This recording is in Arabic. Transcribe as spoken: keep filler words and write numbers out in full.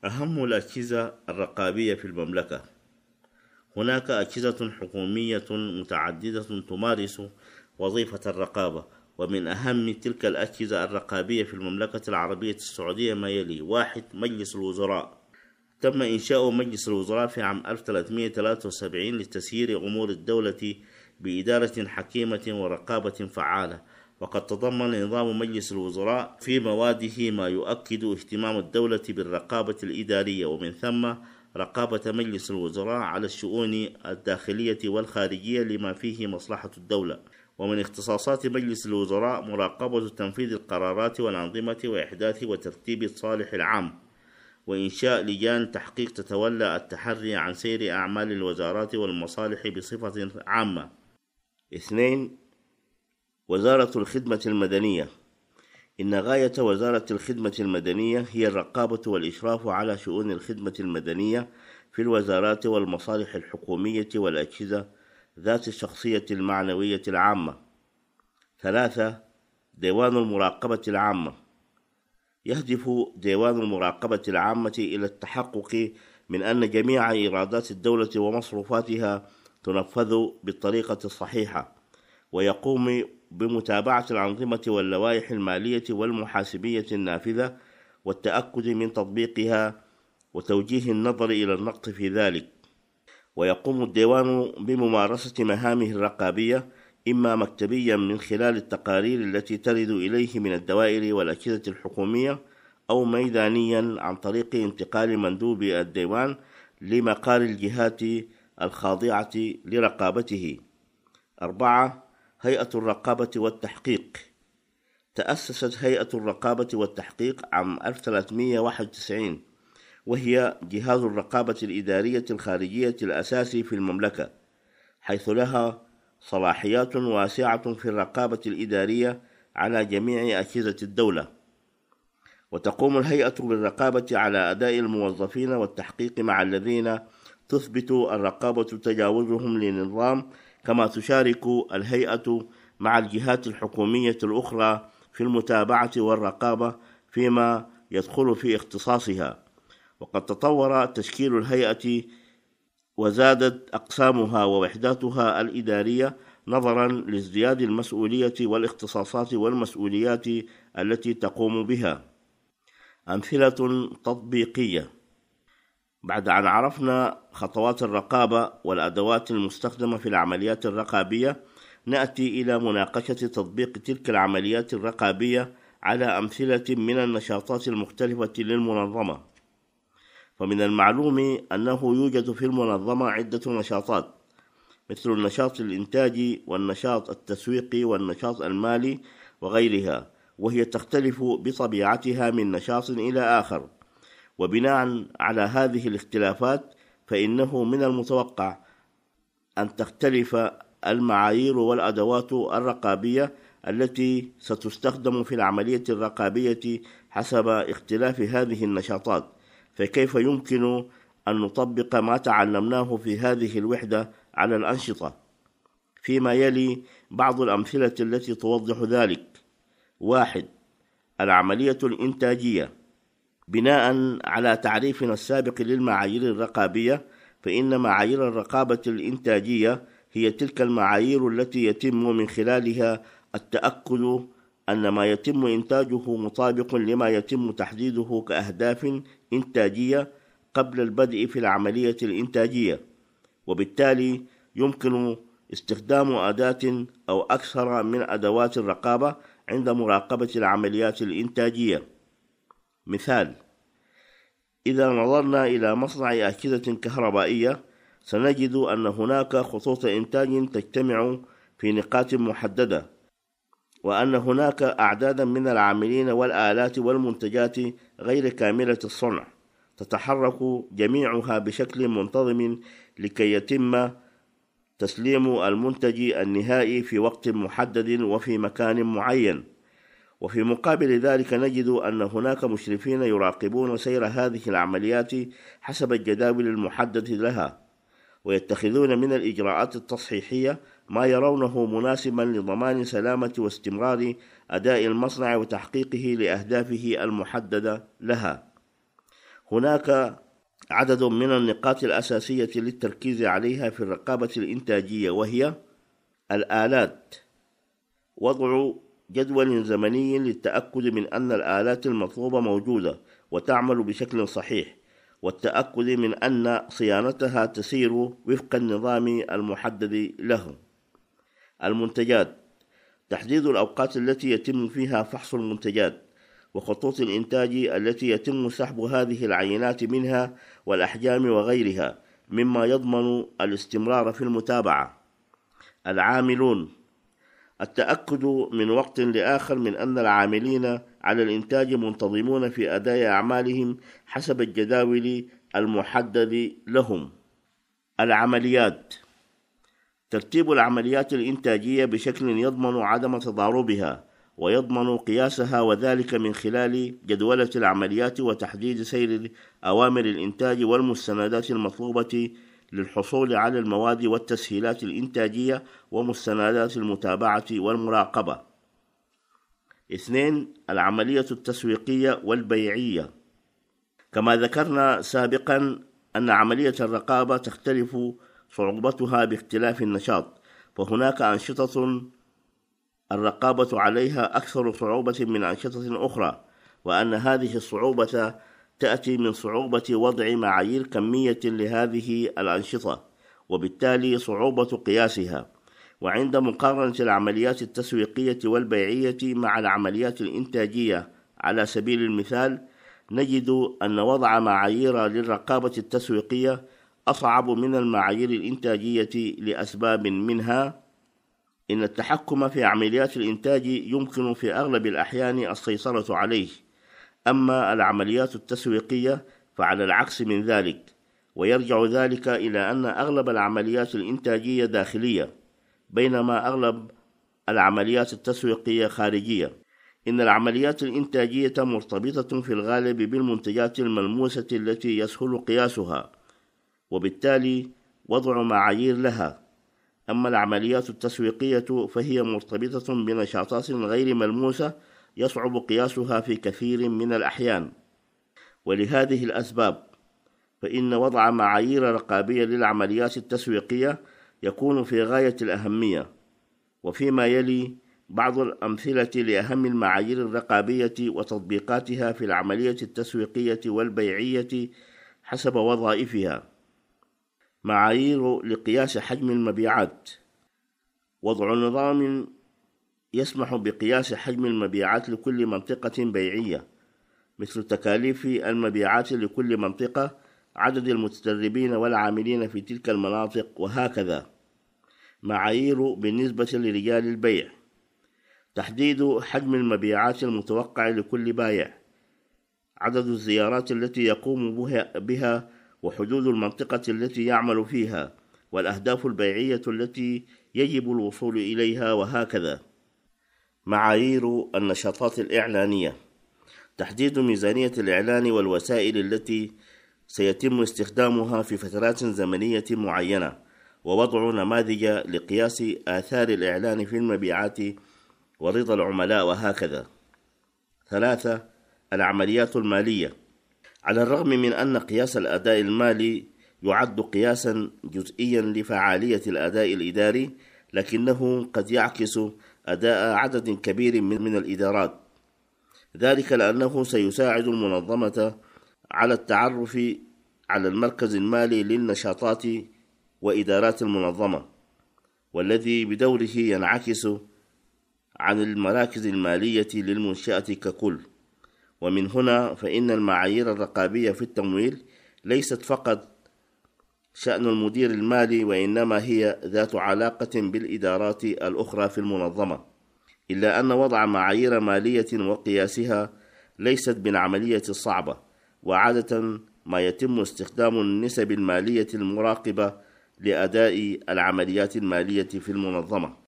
أهم الأجهزة الرقابية في المملكة. هناك أجهزة حكومية متعددة تمارس وظيفة الرقابة، ومن أهم تلك الأجهزة الرقابية في المملكة العربية السعودية ما يلي: واحد، مجلس الوزراء. تم إنشاء مجلس الوزراء في عام ألف وثلاثمائة وثلاثة وسبعين لتسيير أمور الدولة بإدارة حكيمة ورقابة فعالة، وقد تضمن نظام مجلس الوزراء في مواده ما يؤكد اهتمام الدولة بالرقابة الإدارية، ومن ثم رقابة مجلس الوزراء على الشؤون الداخلية والخارجية لما فيه مصلحة الدولة. ومن اختصاصات مجلس الوزراء مراقبة تنفيذ القرارات والأنظمة وإحداث وترتيب الصالح العام، وإنشاء لجان تحقيق تتولى التحري عن سير أعمال الوزارات والمصالح بصفة عامة. اثنين، وزارة الخدمة المدنية. إن غاية وزارة الخدمة المدنية هي الرقابة والإشراف على شؤون الخدمة المدنية في الوزارات والمصالح الحكومية والأجهزة ذات الشخصية المعنوية العامة. ثلاثة، ديوان المراقبة العامة. يهدف ديوان المراقبة العامة إلى التحقق من أن جميع إيرادات الدولة ومصروفاتها تنفذ بالطريقة الصحيحة، ويقوم بمتابعة الأنظمة واللوائح المالية والمحاسبية النافذة والتأكد من تطبيقها وتوجيه النظر إلى النقص في ذلك. ويقوم الديوان بممارسة مهامه الرقابية إما مكتبيا من خلال التقارير التي ترد إليه من الدوائر والأجهزة الحكومية، أو ميدانيا عن طريق انتقال مندوب الديوان لمقار الجهات الخاضعة لرقابته. أربعة، هيئة الرقابة والتحقيق. تأسست هيئة الرقابة والتحقيق عام ألف وثلاثمائة وواحد وتسعين، وهي جهاز الرقابة الإدارية الخارجية الأساسي في المملكة، حيث لها صلاحيات واسعة في الرقابة الإدارية على جميع أجهزة الدولة. وتقوم الهيئة بالرقابة على أداء الموظفين والتحقيق مع الذين تثبت الرقابة تجاوزهم للنظام، كما تشارك الهيئة مع الجهات الحكومية الأخرى في المتابعة والرقابة فيما يدخل في اختصاصها. وقد تطور تشكيل الهيئة وزادت أقسامها ووحداتها الإدارية نظرا لازدياد المسؤولية والاختصاصات والمسؤوليات التي تقوم بها. أمثلة تطبيقية. بعد أن عرفنا خطوات الرقابة والأدوات المستخدمة في العمليات الرقابية، نأتي إلى مناقشة تطبيق تلك العمليات الرقابية على أمثلة من النشاطات المختلفة للمنظمة. فمن المعلوم أنه يوجد في المنظمة عدة نشاطات، مثل النشاط الإنتاجي والنشاط التسويقي والنشاط المالي وغيرها، وهي تختلف بطبيعتها من نشاط إلى آخر. وبناء على هذه الاختلافات فإنه من المتوقع أن تختلف المعايير والأدوات الرقابية التي ستستخدم في العملية الرقابية حسب اختلاف هذه النشاطات. فكيف يمكن أن نطبق ما تعلمناه في هذه الوحدة على الأنشطة؟ فيما يلي بعض الأمثلة التي توضح ذلك. واحد، العملية الإنتاجية. بناء على تعريفنا السابق للمعايير الرقابية، فإن معايير الرقابة الإنتاجية هي تلك المعايير التي يتم من خلالها التأكد أن ما يتم إنتاجه مطابق لما يتم تحديده كأهداف إنتاجية قبل البدء في العملية الإنتاجية، وبالتالي يمكن استخدام أداة أو أكثر من أدوات الرقابة عند مراقبة العمليات الإنتاجية. مثال: إذا نظرنا إلى مصنع أجهزة كهربائية سنجد أن هناك خطوط إنتاج تجتمع في نقاط محددة، وأن هناك أعدادا من العاملين والآلات والمنتجات غير كاملة الصنع تتحرك جميعها بشكل منتظم لكي يتم تسليم المنتج النهائي في وقت محدد وفي مكان معين. وفي مقابل ذلك نجد أن هناك مشرفين يراقبون سير هذه العمليات حسب الجداول المحددة لها، ويتخذون من الإجراءات التصحيحية ما يرونه مناسبا لضمان سلامة واستمرار أداء المصنع وتحقيقه لأهدافه المحددة لها. هناك عدد من النقاط الأساسية للتركيز عليها في الرقابة الإنتاجية، وهي الآلات، وضع جدول زمني للتأكد من أن الآلات المطلوبة موجودة وتعمل بشكل صحيح، والتأكد من أن صيانتها تسير وفق النظام المحدد له. المنتجات، تحديد الأوقات التي يتم فيها فحص المنتجات وخطوط الإنتاج التي يتم سحب هذه العينات منها والأحجام وغيرها، مما يضمن الاستمرار في المتابعة. العاملون، التأكد من وقت لآخر من أن العاملين على الإنتاج منتظمون في أداء أعمالهم حسب الجداول المحدد لهم. العمليات، ترتيب العمليات الإنتاجية بشكل يضمن عدم تضاربها ويضمن قياسها، وذلك من خلال جدولة العمليات وتحديد سير أوامر الإنتاج والمستندات المطلوبة للحصول على المواد والتسهيلات الإنتاجية ومستندات المتابعة والمراقبة. اثنين، العملية التسويقية والبيعية. كما ذكرنا سابقا أن عملية الرقابة تختلف صعوبتها باختلاف النشاط، فهناك أنشطة الرقابة عليها أكثر صعوبة من أنشطة أخرى، وأن هذه الصعوبة تأتي من صعوبة وضع معايير كمية لهذه الأنشطة، وبالتالي صعوبة قياسها. وعند مقارنة العمليات التسويقية والبيعية مع العمليات الإنتاجية على سبيل المثال، نجد أن وضع معايير للرقابة التسويقية أصعب من المعايير الإنتاجية لأسباب، منها إن التحكم في عمليات الإنتاج يمكن في أغلب الأحيان السيطرة عليه، أما العمليات التسويقية فعلى العكس من ذلك، ويرجع ذلك إلى أن أغلب العمليات الإنتاجية داخلية، بينما أغلب العمليات التسويقية خارجية. إن العمليات الإنتاجية مرتبطة في الغالب بالمنتجات الملموسة التي يسهل قياسها، وبالتالي وضع معايير لها، أما العمليات التسويقية فهي مرتبطة بنشاطات غير ملموسة يصعب قياسها في كثير من الأحيان. ولهذه الأسباب فإن وضع معايير رقابية للعمليات التسويقية يكون في غاية الأهمية. وفيما يلي بعض الأمثلة لأهم المعايير الرقابية وتطبيقاتها في العملية التسويقية والبيعية حسب وظائفها. معايير لقياس حجم المبيعات، وضع نظام يسمح بقياس حجم المبيعات لكل منطقة بيعية، مثل تكاليف المبيعات لكل منطقة، عدد المتدربين والعاملين في تلك المناطق، وهكذا. معايير بالنسبة لرجال البيع، تحديد حجم المبيعات المتوقع لكل بائع، عدد الزيارات التي يقوم بها، وحدود المنطقة التي يعمل فيها، والأهداف البيعية التي يجب الوصول إليها، وهكذا. معايير النشاطات الإعلانية، تحديد ميزانية الإعلان والوسائل التي سيتم استخدامها في فترات زمنية معينة، ووضع نماذج لقياس آثار الإعلان في المبيعات ورضا العملاء، وهكذا. ثلاثة، العمليات المالية. على الرغم من أن قياس الأداء المالي يعد قياسا جزئيا لفعالية الأداء الإداري، لكنه قد يعكس أداء عدد كبير من الإدارات، ذلك لأنه سيساعد المنظمة على التعرف على المركز المالي للنشاطات وإدارات المنظمة، والذي بدوره ينعكس عن المراكز المالية للمنشأة ككل. ومن هنا فإن المعايير الرقابية في التمويل ليست فقط شأن المدير المالي، وإنما هي ذات علاقة بالإدارات الأخرى في المنظمة، إلا أن وضع معايير مالية وقياسها ليست بالعملية الصعبة، وعادة ما يتم استخدام النسب المالية المراقبة لأداء العمليات المالية في المنظمة.